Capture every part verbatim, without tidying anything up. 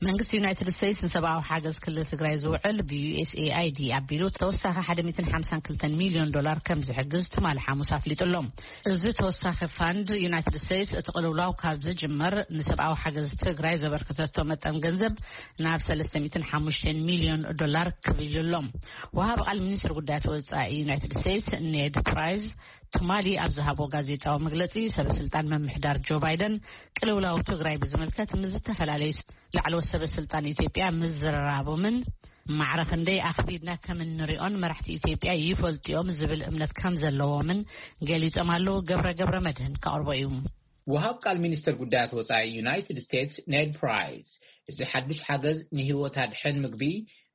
መንግስት ዩናይትድ ስቴትስ ንሰብአዊ ሓገዝ ክልል ትግራይ ዝውዕል ብ-ዩ ኤስ ኤ አይ ዲ ኣቢሉ ተወሳኺ one hundred fifty ሚሊዮን ዶላር ከም ዝሕግዝ ትማል ሓሙስ ኣፍሊጡሎም። እዚ ተወሳኺ ፋንድ ዩናይትድ ስቴትስ እቲ ቅልውላው ካብ ዝጅመር ንሰብኣዊ ሓገዝ ትግራይ ዘበርክተቶ መጠን ገንዘብ ናብ three hundred fifty ሚሊዮን ዶላር ክብልሎም። ወሃብ ቃል ሚኒስትር ጉዳያት ወጻኢ ዩናይትድ ስቴትስ ኔድ ፕራይዝ ትማሊ ኣብ ዝሃቦ ጋዜጣዊ መግለጺ ሰበስልጣን መምሕዳር ጆ ባይደን ቅልውላው ትግራይ ብዝመልከት ምዝተፈላለዩ ላዕለዎት ሰበስልጣን ኢትዮጵያ ምዝራቦምን ማዕረክንደይ ኣኽቢድና ከም እንሪኦን መራሕቲ ኢትዮጵያ ይፈልጥዮም ዝብል እምነት ከም ዘለዎምን ገሊጾም ኣለዉ። ገብረ ገብረ መድህን ካቅርቦ እዩ። ወሃብ ቃል ሚኒስትር ጉዳያት ወጻኢ ዩናይትድ ስቴትስ ኔድ ፕራይዝ እዚ ሓድሽ ሓገዝ ንህይወት ኣድሕን ምግቢ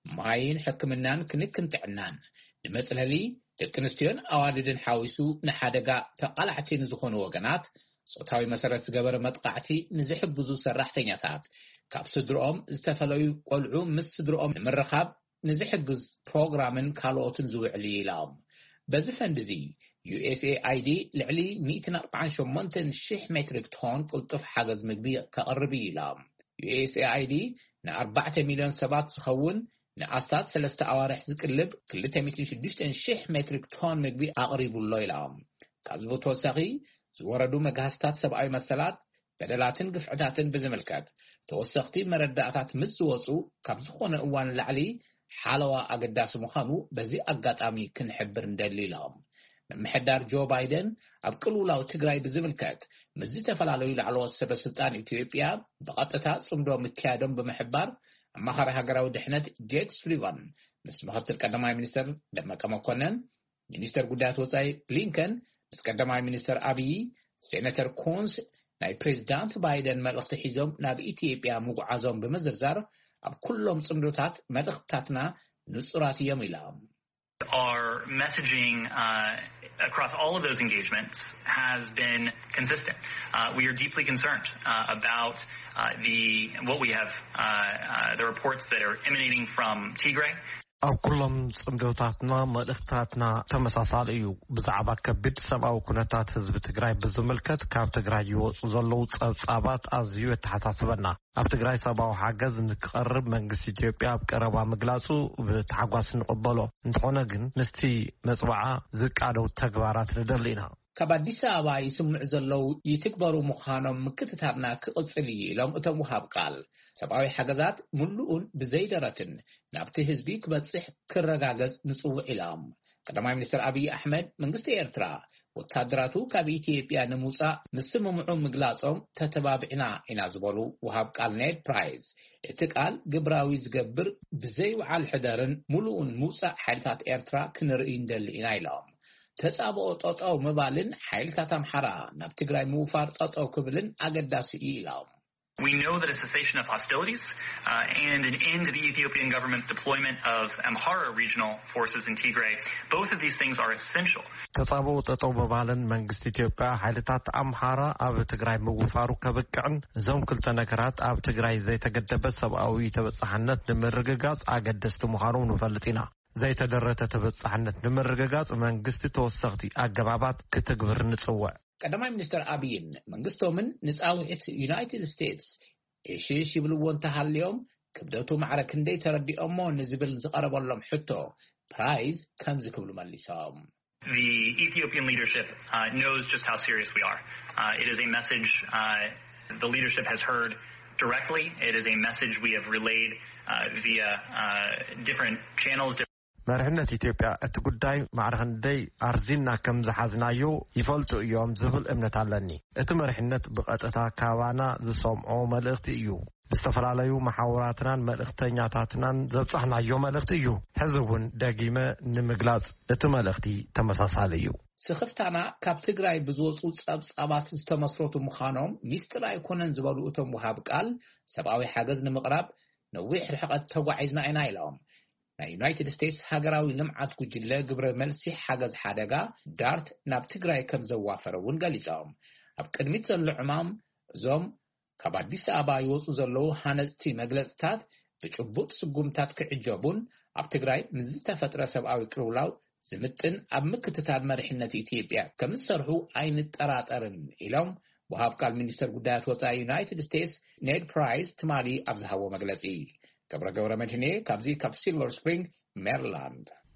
ማይን ሕክምናን ክንክን ጥዕናን ንመጽለሊ ደቂ ኣንስትዮን ኣዋልድን ሓዊሱ ንሓደጋ ተቃላዕቲ ንዝኾኑ ወገናት ጾታዊ መሰረት ዝገበረ መጥቃዕቲ ንዝሕግዙ ሰራሕተኛታት ካብ ስድሮኦም ዝተፈለዩ ቆልዑ ምስ ስድሮኦም ንምርኻብ ንዝሕግዝ ፕሮግራምን ካልኦትን ዝውዕል ኢሎም በዚ ፈንድ እዚ ዩ ኤስ ኤ አይ ዲ ልዕሊ one hundred forty-eight thousand ሜትሪክ ቶን ቁልጡፍ ሓገዝ ምግቢ ከቕርብ ኢሎም ዩ ኤስ ኤ አይ ዲ ን4 ሚልዮን ሰባት ዝኸውን ንኣስታት ሰለስተ ኣዋርሕ ዝቅልብ two hundred sixty thousand ሜትሪክ ቶን ምግቢ ኣቕሪቡሎ ኢሎም ካብዚ ተወሳኺ ዝወረዱ መጋህስታት ሰብኣዊ መሰላት በደላትን ግፍዕታትን ብዝምልከት ተወሰኽቲ መረዳእታት ምስ ዝወፁ ካብ ዝኾነ እዋን ላዕሊ ሓለዋ ኣገዳሲ ምዃኑ በዚ ኣጋጣሚ ክንሕብር እንደሊ ኢሎም መምሕዳር ጆ ባይደን ኣብ ቅልውላው ትግራይ ብዝምልከት ምስ ዝተፈላለዩ ላዕለዎት ሰበስልጣን ኢትዮጵያ ብቐጥታ ጽምዶ ምክያዶም ብምሕባር ኣማኻሪ ሃገራዊ ድሕነት ጄክ ሱሊቫን ምስ ምክትል ቀዳማይ ሚኒስትር ደመቀ መኮነን ሚኒስትር ጉዳያት ወጻኢ ብሊንከን ምስ ቀዳማይ ሚኒስትር አብይ ሴኔተር ኮንስ ናይ ፕሬዝዳንት ባይደን መልእኽቲ ሒዞም ናብ ኢትዮጵያ ምጉዓዞም ብምዝርዛር ኣብ ኩሎም ጽምዶታት መልእኽትታትና ንጹራት እዮም ኢሎም Our messaging uh, across all of those engagements has been consistent. Uh, we are deeply concerned uh, about uh, the what we have uh, uh, the reports that are emanating from Tigray. ኣብ ኩሎም ጽምዶታትና መልእኽትታትና ተመሳሳሊ እዩ ብዛዕባ ከቢድ ሰብኣዊ ኩነታት ህዝቢ ትግራይ ብዝምልከት ካብ ትግራይ ይወፁ ዘለዉ ጸብጻባት ኣዝዩ የተሓሳስበና ኣብ ትግራይ ሰብኣዊ ሓገዝ ንክቐርብ መንግስቲ ኢትዮጵያ ኣብ ቀረባ ምግላጹ ብተሓጓስ ንቕበሎ እንትኾነ ግን ምስቲ መጽባዓ ዝቃደው ተግባራት ንደሊ ኢና ካብ ኣዲስ ኣበባ ይስምዑ ዘለዉ ይትግበሩ ምዃኖም ምክትታልና ክቕጽል ኢሎም እቶም ወሃብ ቃል ሰብኣዊ ሓገዛት ሙሉኡን ብዘይደረትን ናብቲ ህዝቢ ክበጽሕ ክረጋገጽ ንጽውዕ ኢሎም ቀዳማይ ሚኒስትር አብይ አሕመድ መንግስቲ ኤርትራ ወታደራቱ ካብ ኢትዮጵያ ንምውፃእ ምስምምዑ ምግላጾም ተተባብዕና ኢና ዝበሉ ወሃብ ቃል ኔድ ፕራይዝ እቲ ቃል ግብራዊ ዝገብር ብዘይወዓል ሕደርን ሙሉኡን ምውፃእ ሓይልታት ኤርትራ ክንርኢ እንደሊ ኢና ኢሎም ተጻብኦ ጠጠው ምባልን ሓይልታት ኣምሓራ ናብ ትግራይ ምውፋር ጠጠው ክብልን ኣገዳሲ እዩ ኢሎም We know that a cessation of hostilities uh, and an end to the Ethiopian government's deployment of Amhara regional forces in Tigray, both of these things are essential. ተጻብኦ ጠጠው ምባልን መንግስቲ ኢትዮጵያ ሓይልታት ኣምሓራ ኣብ ትግራይ ምውፋሩ ከበቅዕን እዞም ክልተ ነገራት ኣብ ትግራይ ዘይተገደበ ሰብኣዊ ተበጻሕነት ንምርግጋጽ ኣገደስቲ ምዃኖም ንፈልጥ ኢና ዘይተደረተ ተበጻሕነት ንምርግጋጽ መንግስቲ ተወሰኽቲ ኣገባባት ክትግብር ንጽውዕ ቀዳማይ ሚኒስትር አብይን መንግስቶምን ንጻውዒት ዩናይትድ ስቴትስ እሺሽ ይብልዎ እንተሃልዮም ክብደቱ ማዕረክ እንደይ ተረዲኦሞ ንዝብል ዝቐረበሎም ሕቶ ፕራይዝ ከም ዝክብሉ መሊሶም The Ethiopian leadership uh, knows just how serious we are. Uh, it is a message uh, the leadership has heard directly. It is a message we have relayed uh, via uh, different channels. መርሕነት ኢትዮጵያ እቲ ጉዳይ ማዕረክንደይ ኣርዚና ከም ዝሓዝናዮ ይፈልጡ እዮም ዝብል እምነት ኣለኒ እቲ መርሕነት ብቐጥታ ካባና ዝሰምዖ መልእኽቲ እዩ ብዝተፈላለዩ መሓወራትናን መልእኽተኛታትናን ዘብጻሕናዮ መልእኽቲ እዩ ሕዚ እውን ደጊመ ንምግላጽ እቲ መልእኽቲ ተመሳሳሊ እዩ ስኽፍታና ካብ ትግራይ ብዝወፁ ጸብጻባት ዝተመስረቱ ምዃኖም ሚስጥር ኣይኮነን ዝበሉ እቶም ወሃብ ቃል ሰብኣዊ ሓገዝ ንምቕራብ ነዊሕ ርሕቐት ተጓዒዝና ኢና ኢሎም ናይ ዩናይትድ ስቴትስ ሃገራዊ ልምዓት ጉጅለ ግብረ መልሲ ሓገዝ ሓደጋ ዳርት ናብ ትግራይ ከም ዘዋፈረውን ገሊጾም ኣብ ቅድሚት ዘሎ ዕማም እዞም ካብ ኣዲስ ኣበባ ይወፁ ዘለዉ ሃነፅቲ መግለጽታት ብጭቡጥ ስጉምታት ክዕጀቡን ኣብ ትግራይ ምስ ዝተፈጥረ ሰብኣዊ ቅልውላው ዝምጥን ኣብ ምክትታል መሪሕነት ኢትዮጵያ ከም ዝሰርሑ ኣይንጠራጠርን ኢሎም وهاب قال مينستر قدات وصاي يونايتد ستيتس نيد برايس تمالي أبزهاو مغلسي كبرا قورا مدهني كابزي كاب سيلفر سبرينغ ميرلاند